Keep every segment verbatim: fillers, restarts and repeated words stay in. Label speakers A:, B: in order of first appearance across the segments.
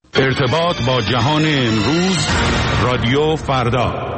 A: ارتباط با جهان امروز، رادیو فردا.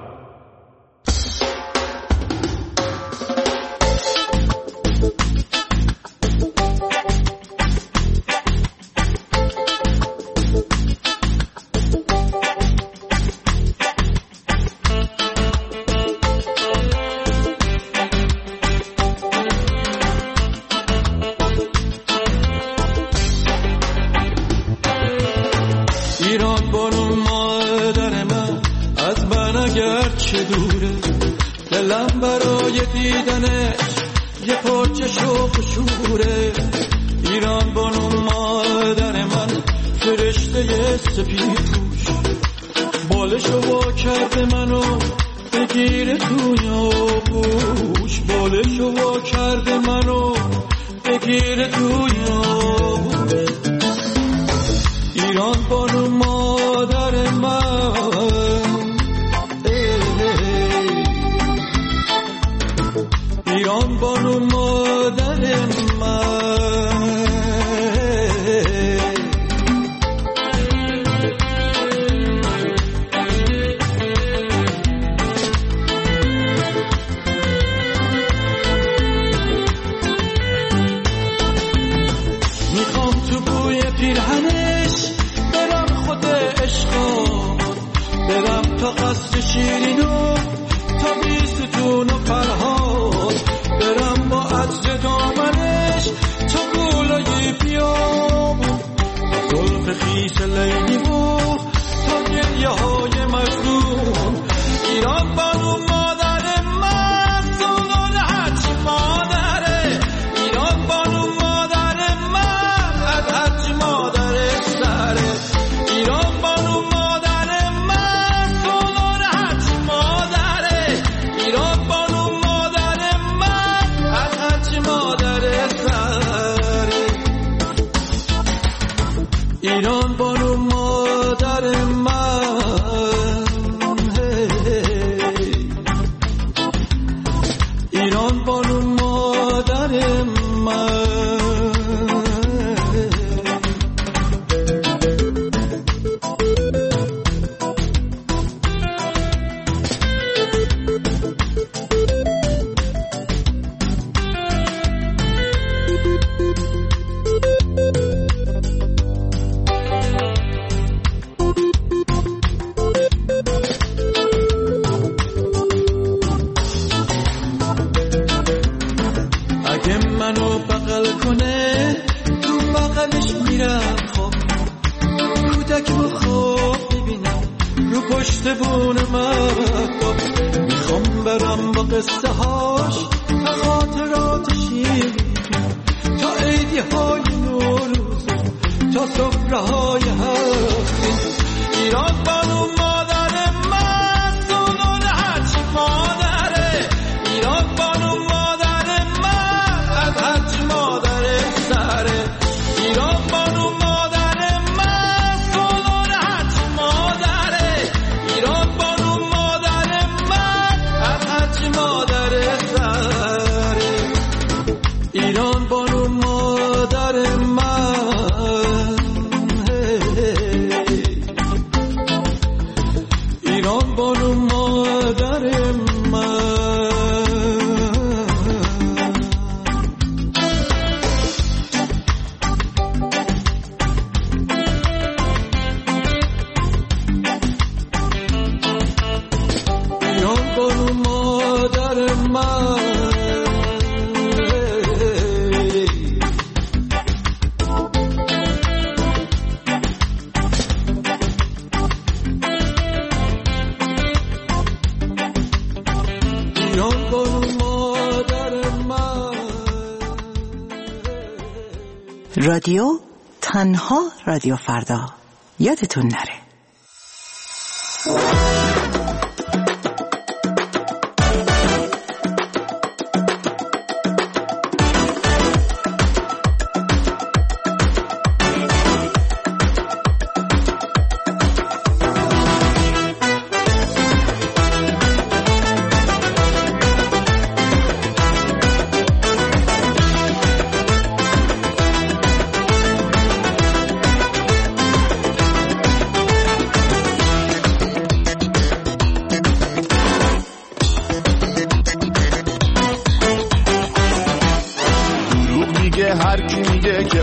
B: رادیو تنها رادیو فردا، یادتون نره.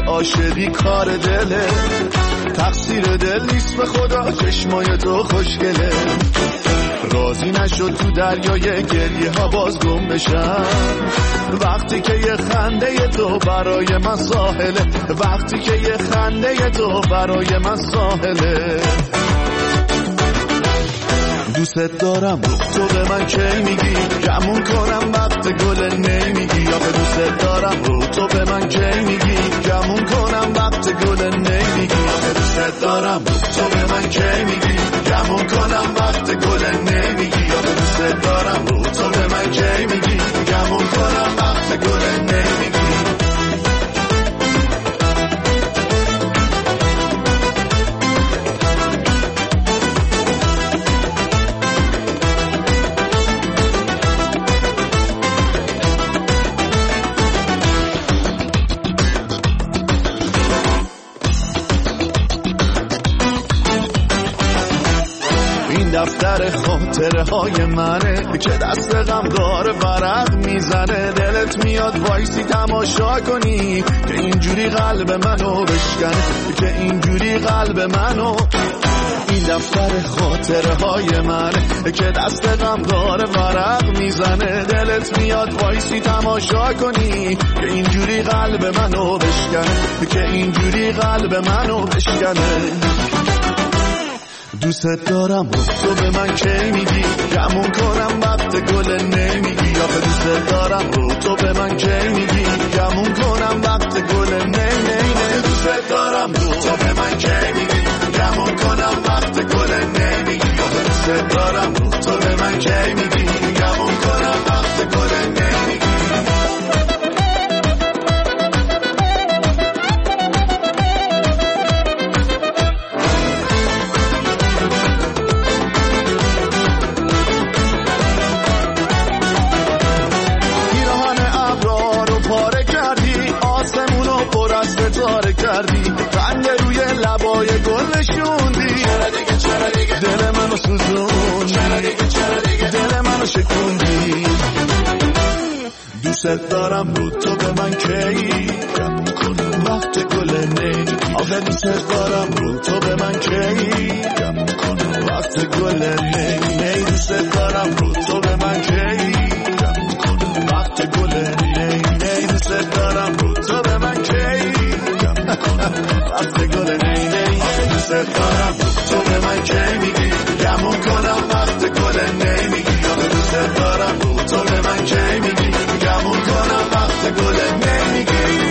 C: عاشقی کار دله، تقصیر دل نیست به خدا، چشمای تو خوشگله. راضی نشد تو دریای گریه ها باز گم بشم، وقتی که یه خنده تو برای من ساحله، وقتی که یه خنده تو برای من ساحله. دوست دارم تو به من کی میگی، گمون کنم وقت گل نمیگی. آخه دوست دارم رو تو به من کی میگی، گمون کنم وقت گل نمیگی. آخه دوست دارم رو تو به من کی میگی، گمون کنم وقت گل نمیگی. آخه دوست دارم رو تو به من کی میگی، گمون کنم وقت گل نمیگی. دفتر خاطره های منه که دست غمدار ورق میزنه. دلت میاد وایسی تماشا کنی که اینجوری قلب منو بشکنه، که اینجوری قلب منو. این دفتر خاطره های منه که دست غمدار ورق میزنه. دلت میاد وایسی تماشا کنی که اینجوری قلب منو بشکنه، که اینجوری قلب منو بشکنه. دوست دارم تو به من کی میگی، گمون کنم وقت گل نمیگی. آخه دوست دارم رو تو به من کی میگی، گمون کنم وقت گل نمی نمی. دوست دارم رو تو به من کی میگی، گمون کنم وقت گل نمیگی. آخه دوست دارم رو تو به من کی میگی، گمون کنم وقت گل نمیگی. کردی رنگ روی لبای گل نشوندی، چرا دیگه چرا دیگه دل منو سوزوندی، چرا دیگه چرا دیگه دل منو شکوندی. دوست دارم رو تو به من کی، گمون کنم وقت گل نمیگی. آخه دوست دارم رو تو به من کی، گمون کنم وقت گل نمیگی. دوست دارم رو تو به من کی، گمون کنم وقت گل نمیگی. دوست دارم رو تو به من کی، وقت گل نی نی. دوست دارم تو به من کی میگی، گمون کنم وقت گل نمیگی. دوست دارم تو به من کی میگی، گمون کنم وقت گل نمیگی.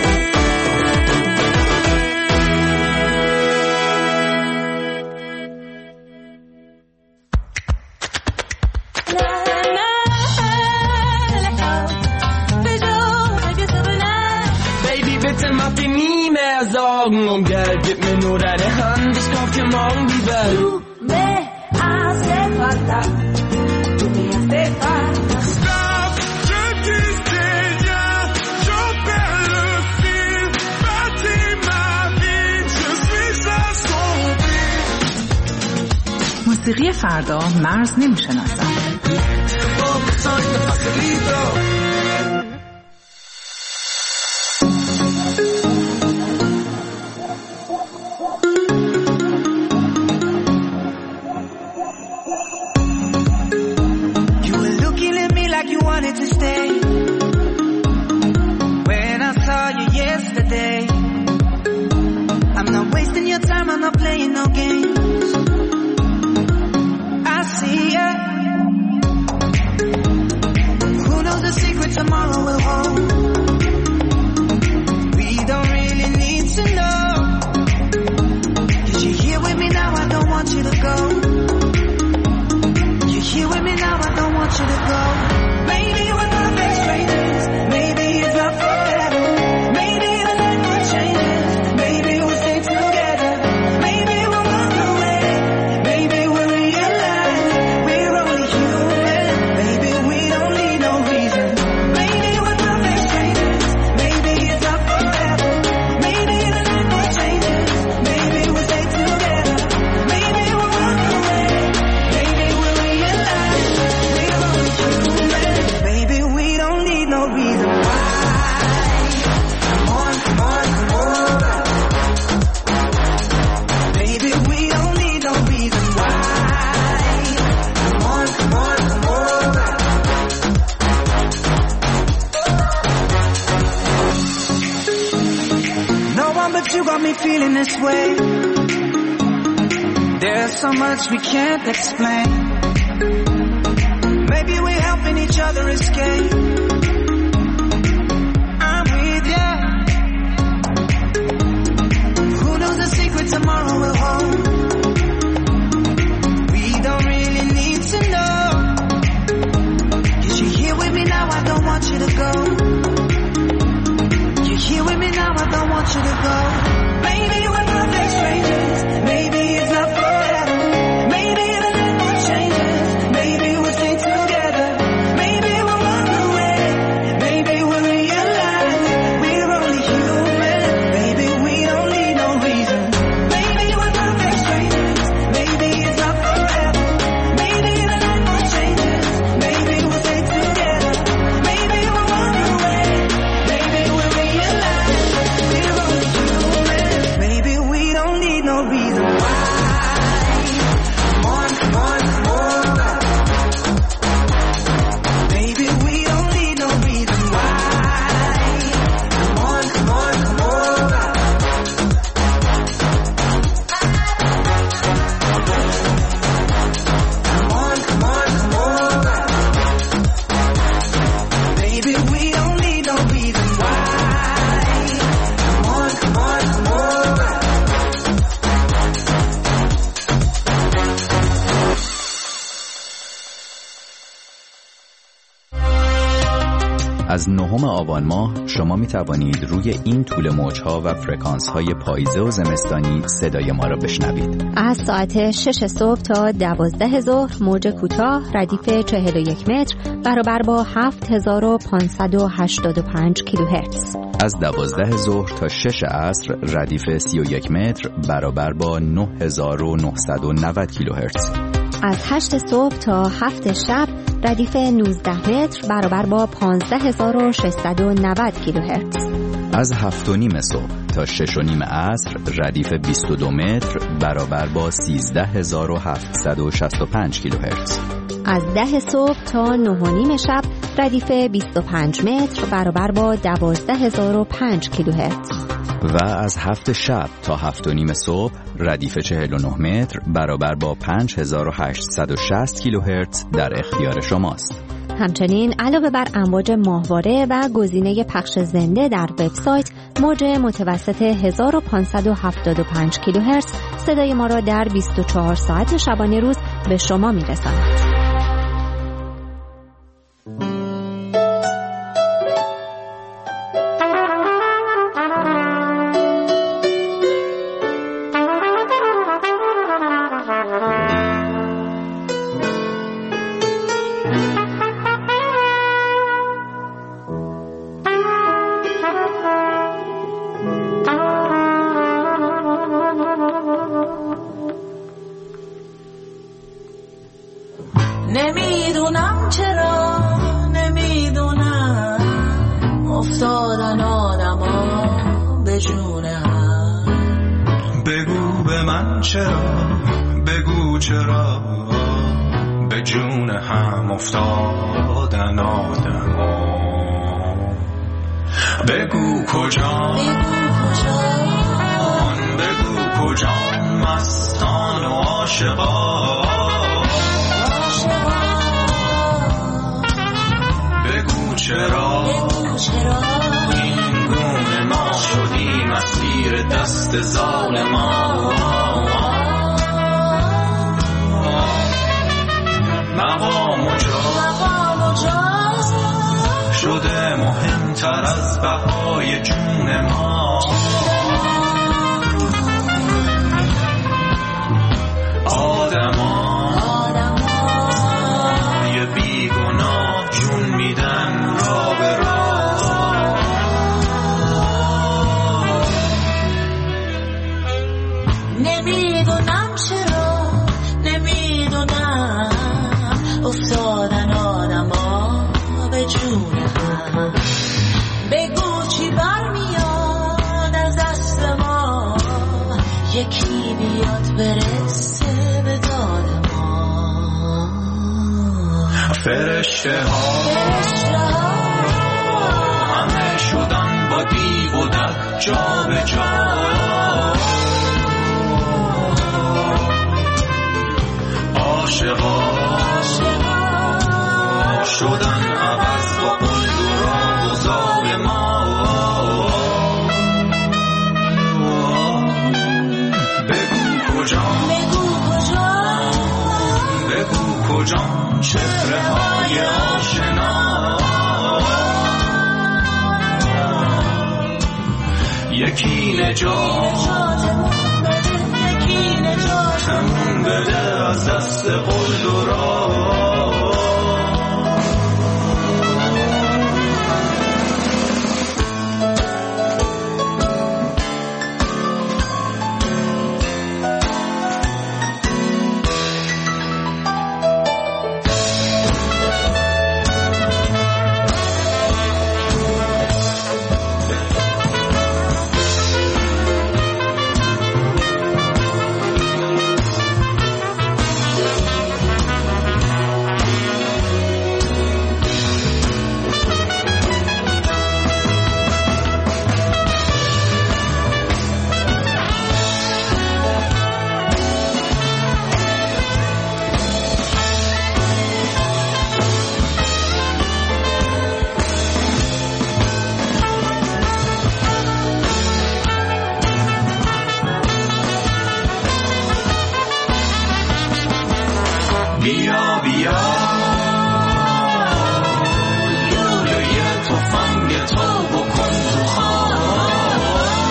D: Morgen gell, gib mir nur deine Hand, ich kauf dir morgen die Welt. Du me hace falta, du me hace falta. Stop, je disais rien, j'en perds le fil. Bâtis ma vie, je suis assombri.
B: موسیقی فردا مرز نمیشناسد.
E: To stay when I saw you yesterday. I'm not wasting your time, I'm not playing no games. I see ya. Who knows the secret tomorrow will hold? We don't really need to know. 'Cause you're here with me now, I don't want you to go. You're here with me now, I don't want you to go. Maybe we're perfect strangers. Maybe it's not forever. Maybe the light will change. Maybe we'll stay together. Maybe we'll run away. feeling this way. There's so much we can't explain. Maybe we're helping each other escape. I'm with ya. Who knows the secret tomorrow will hold? We don't really need to know. Cause you're here with me now, I don't want you to go. You're here with me now, I don't want you to go. Maybe we're perfect strangers. Maybe it's not forever. Maybe the night will change us. Maybe we'll stay together. Maybe we'll run away. Maybe we'll realize we're only human. Maybe we don't need no reason. Maybe we're perfect strangers. Maybe it's not forever. Maybe the night will change us. Maybe we'll stay together. Maybe we'll run away. Maybe we'll realize we're only human. Maybe we don't need no reason why. Come on, come on, come over. Maybe we don't need no reason why. Come on, come on, come over. Come on, come on, come over. Maybe we don't need no reason why. Come on, come on, come over.
F: از نهم آبان ماه شما می توانید روی این طول موجها و فرکانس های پاییزه و زمستانی صدای ما را بشنوید.
G: از ساعت شش صبح تا دوازده ظهر موج کوتاه ردیف چهل و یک متر برابر با هفت هزار و پانصد و هشتاد و پنج کیلوهرتز.
F: از دوازده ظهر تا شش عصر ردیف سی و یک متر برابر با نه هزار و نهصد و نود کیلوهرتز.
G: از هشت صبح تا هفت شب ردیف نوزده متر برابر با پانزده هزار و ششصد و نود کیلوهرتز.
F: از هفت و نیم صبح تا شش و نیم عصر ردیف بیست و دو متر برابر با سیزده هزار و هفتصد و شصت و پنج کیلوهرتز.
G: از ده صبح تا نه و نیم شب ردیف بیست و پنج متر برابر با دوازده هزار و پنج کیلوهرتز.
F: و از هفت شب تا هفت و نیم صبح ردیف چهل و نه متر برابر با پنج هزار و هشتصد و شصت کیلوهرتز در اختیار شماست.
G: همچنین علاوه بر امواج ماهواره و گزینه پخش زنده در وبسایت، موج متوسط هزار و پانصد و هفتاد و پنج کیلوهرتز صدای ما را در بیست و چهار ساعت شبانه روز به شما میرساند.
D: نمیدونم چرا، نمیدونم افتادن آدما به جون هم.
C: بگو به من چرا، بگو چرا به جون هم افتادن آدما. بگو کجا، بگو کجا مستان و عاشقان. بگو چرا این گونه ما شدیم اسیر دست ظالمان. مقام و جا شده مهمتر از بقای جون ما. آدما یه بیگناه جون میدن را به را.
D: نمیدونم چرا، نمیدونم افتادن آدما به جون هم. بگو چی برمیاد از دست ما، یکی بیاد برسه به داد ما.
C: فرشته ها همه شدن با دیو و در جا به جا.
D: نجاتمون بده، یکی نجاتمون بده از دست قلدران. بیا بیا لولوی تفنگ تو بکن تو خواب،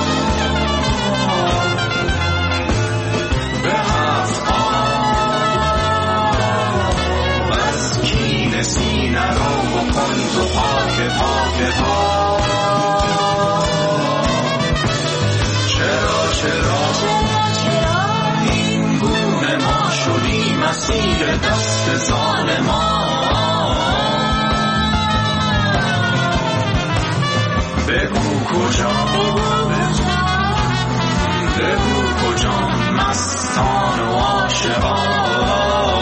D: به هفت آب از کین سینه رو بکن تو پاک پاک پاک. چرا چرا این گونه ما شدیم مسیر دست ظالمان؟ بگو کجا بگو کجا مستان و عاشقان.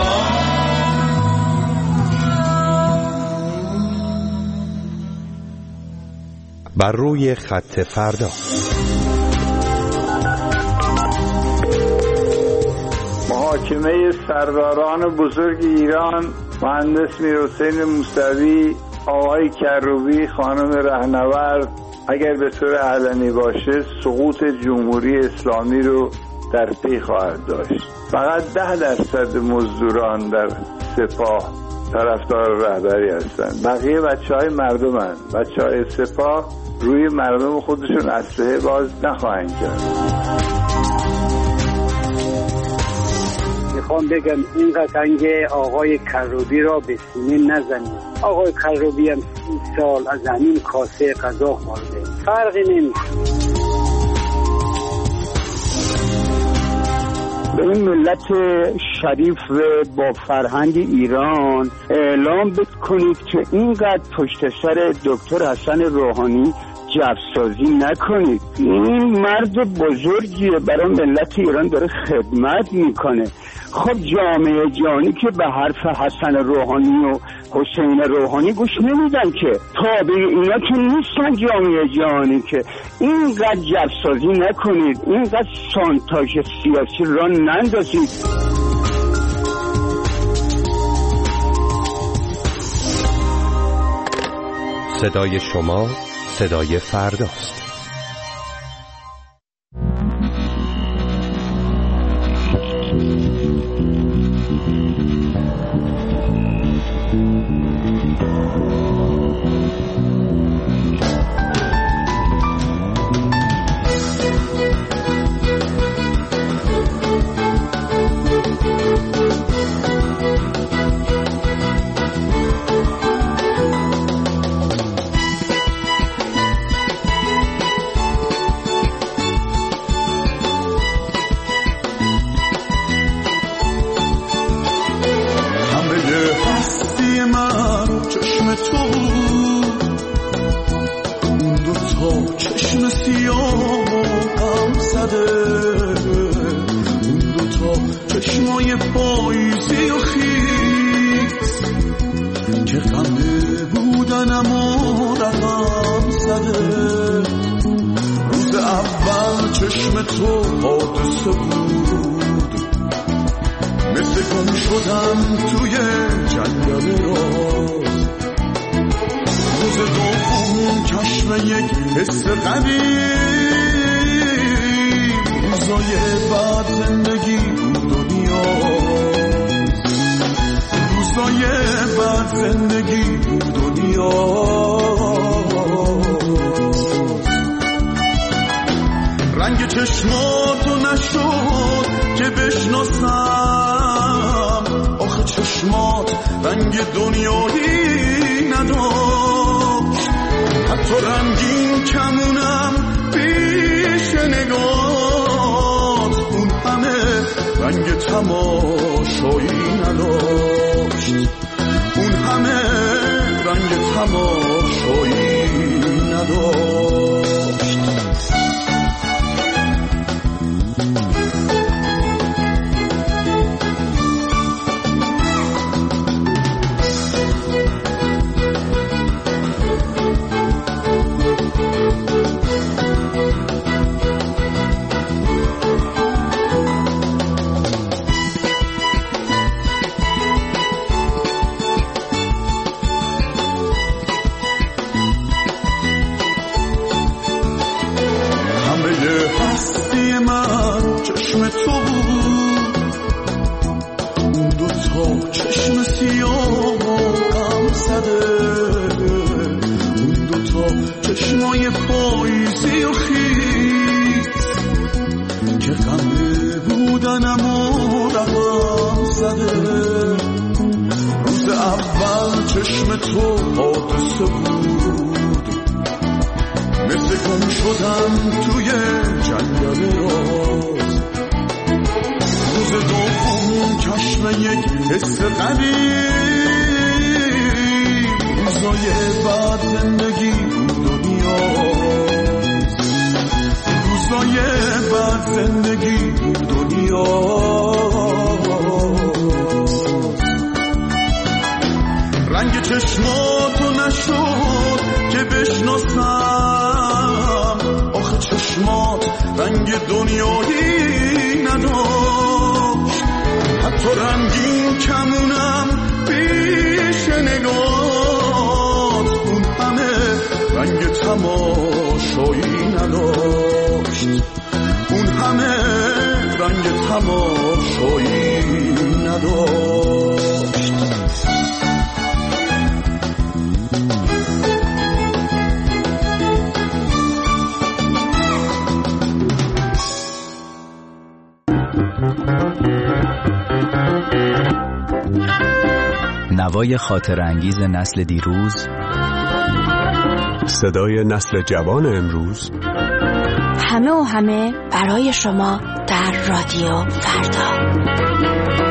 A: بر روی خط فردا.
H: محاکمه سرداران بزرگ ایران، مهندس میرحسین موسوی، آقای کروبی، خانم رهنورد، اگر به طور علنی باشه سقوط جمهوری اسلامی رو در پی خواهد داشت. فقط ده درصد مزدوران در سپاه طرفدار رهبری هستند، بقیه بچه های مردم هستند. بچه های سپاه روی مردم خودشون اسلحه باز نخواهند کرد.
I: میخوام بگم این قطنگ آقای کروبی را به سینه نزنید. آقای کروبی هم سی سال از همین کاسه غذا خورده، فرقی نمیکنه.
J: به این ملت شریف و با فرهنگ ایران اعلام بکنید که اینقدر پشت سر دکتر حسن روحانی جفسازی نکنید. این مرد بزرگیه، برای ملت ایران داره خدمت میکنه. خب جامعه جهانی که به حرف حسن روحانی و حسین روحانی گوش نمیدن که، تابع اینا که نیستن جامعه جهانی که. اینقدر جفسازی نکنید، اینقدر سانتاژ سیاسی را نندازید.
A: صدای شما صدای فرداست.
C: رنگ چشماتو نشد که بشناسم، آخه چشمات رنگ دنیایی نداشت، حتی رنگین کمونم پیش نگات، اون همه رنگ تماشایی نداشت، اون همه رنگ تماشایی نداشت. چشمای پاییزی و خیز که غمه بودنم و رقم زده، روز اول چشم تو حادثه بود، مثل گم شدم توی جنگل راز، روز دوم چشم یک حس غریب، روزای بعد زندگی روزای بعد زندگی دنیا. رنگ چشماتو نشد که بشناسم، آخه چشمات رنگ دنیایی نداشت، حتی رنگین کمونم پیش نگات، اون همه رنگ تماشایی نداشت، اون همه رنگ تماشایی نداشت.
F: نوای خاطر انگیز نسل دیروز،
A: صدای نسل جوان امروز،
K: همه و همه برای شما در رادیو فردا.